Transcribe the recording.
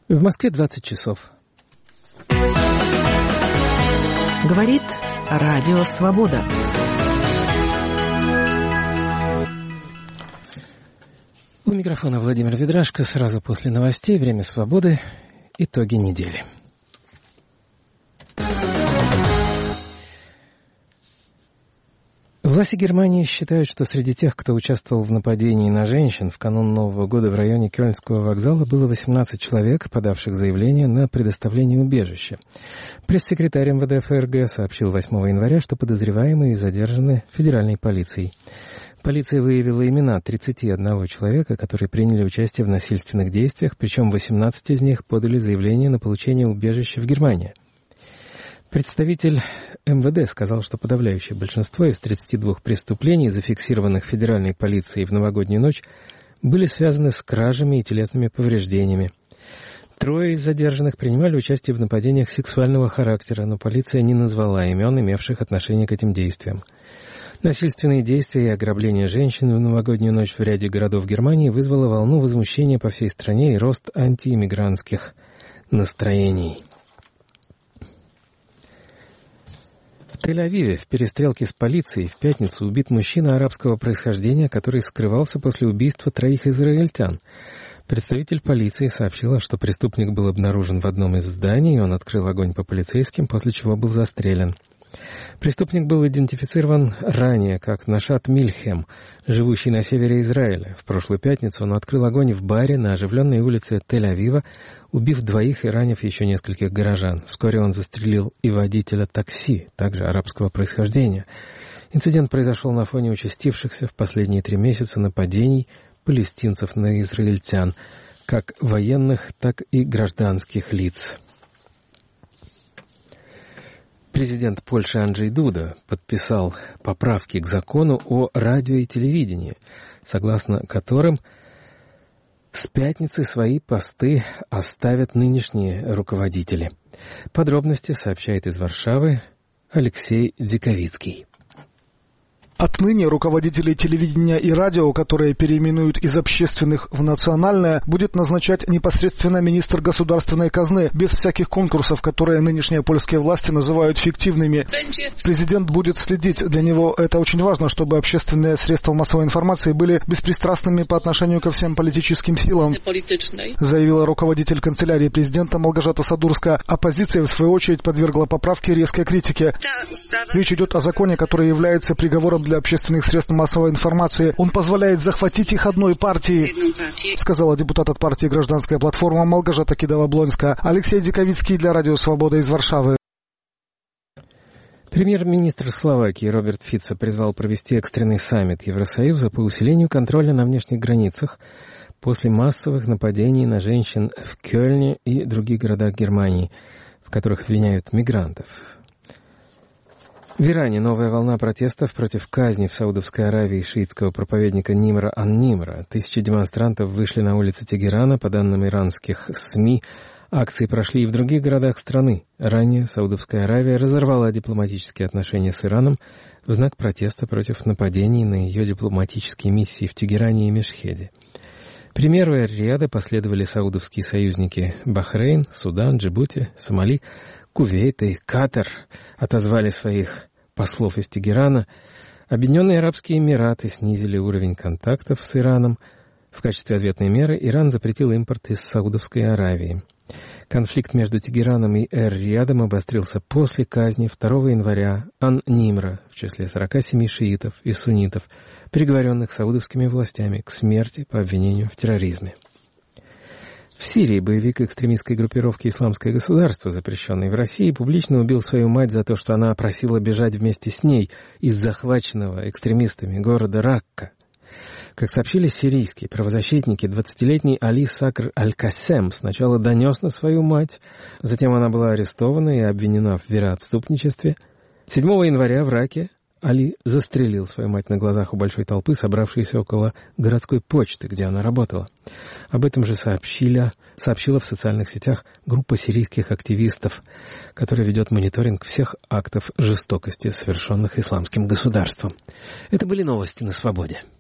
В Москве 20 часов. Говорит Радио Свобода. У микрофона Владимир Ведрашко. Сразу после новостей «Время свободы». Итоги недели. Власти Германии считают, что среди тех, кто участвовал в нападении на женщин в канун Нового года в районе Кёльнского вокзала, было 18 человек, подавших заявление на предоставление убежища. Пресс-секретарь МВД ФРГ сообщил 8 января, что подозреваемые задержаны федеральной полицией. Полиция выявила имена 31 человека, которые приняли участие в насильственных действиях, причем 18 из них подали заявление на получение убежища в Германии. Представитель МВД сказал, что подавляющее большинство из 32 преступлений, зафиксированных федеральной полицией в новогоднюю ночь, были связаны с кражами и телесными повреждениями. 3 из задержанных принимали участие в нападениях сексуального характера, но полиция не назвала имен, имевших отношение к этим действиям. Насильственные действия и ограбление женщин в новогоднюю ночь в ряде городов Германии вызвало волну возмущения по всей стране и рост антииммигрантских настроений. В Тель-Авиве в перестрелке с полицией в пятницу убит мужчина арабского происхождения, который скрывался после убийства 3 израильтян. Представитель полиции сообщил, что преступник был обнаружен в одном из зданий, и он открыл огонь по полицейским, после чего был застрелен. Преступник был идентифицирован ранее как Нашат Мильхем, живущий на севере Израиля. В прошлую пятницу он открыл огонь в баре на оживленной улице Тель-Авива, убив 2 и ранив еще нескольких горожан. Вскоре он застрелил и водителя такси, также арабского происхождения. Инцидент произошел на фоне участившихся в последние 3 месяца нападений палестинцев на израильтян, как военных, так и гражданских лиц. Президент Польши Анджей Дуда подписал поправки к закону о радио и телевидении, согласно которым с пятницы свои посты оставят нынешние руководители. Подробности сообщает из Варшавы Алексей Диковицкий. Отныне руководителей телевидения и радио, которые переименуют из общественных в национальное, будет назначать непосредственно министр государственной казны, без всяких конкурсов, которые нынешние польские власти называют фиктивными. Президент будет следить. Для него это очень важно, чтобы общественные средства массовой информации были беспристрастными по отношению ко всем политическим силам, заявила руководитель канцелярии президента Малгожата Садурская. Оппозиция, в свою очередь, подвергла поправке резкой критике. Речь идет о законе, который является приговором для общественных средств массовой информации. Он позволяет захватить их одной партии, сказала депутат от партии «Гражданская платформа» Малгожата Кидава-Блонская. Алексей Диковицкий для Радио Свобода из Варшавы. Премьер-министр Словакии Роберт Фицо призвал провести экстренный саммит Евросоюза по усилению контроля на внешних границах после массовых нападений на женщин в Кёльне и других городах Германии, в которых обвиняют мигрантов. В Иране новая волна протестов против казни в Саудовской Аравии шиитского проповедника Нимра ан-Нимра. 1000 демонстрантов вышли на улицы Тегерана. По данным иранских СМИ, акции прошли и в других городах страны. Ранее Саудовская Аравия разорвала дипломатические отношения с Ираном в знак протеста против нападений на ее дипломатические миссии в Тегеране и Мешхеде. Примеру Эр-Рияда последовали саудовские союзники Бахрейн, Судан, Джибути, Сомали, Кувейт и Катар отозвали своих послов из Тегерана. Объединенные Арабские Эмираты снизили уровень контактов с Ираном. В качестве ответной меры Иран запретил импорт из Саудовской Аравии. Конфликт между Тегераном и Эр-Риядом обострился после казни 2 января ан-Нимра в числе 47 шиитов и суннитов, приговоренных саудовскими властями к смерти по обвинению в терроризме. В Сирии боевик экстремистской группировки «Исламское государство», запрещенный в России, публично убил свою мать за то, что она просила бежать вместе с ней из захваченного экстремистами города Ракка. Как сообщили сирийские правозащитники, 20-летний Али Сакр Аль-Кассем сначала донес на свою мать, затем она была арестована и обвинена в вероотступничестве. 7 января в Раке Али застрелил свою мать на глазах у большой толпы, собравшейся около городской почты, где она работала. Об этом же сообщила в социальных сетях группа сирийских активистов, которая ведет мониторинг всех актов жестокости, совершенных исламским государством. Это были новости на свободе.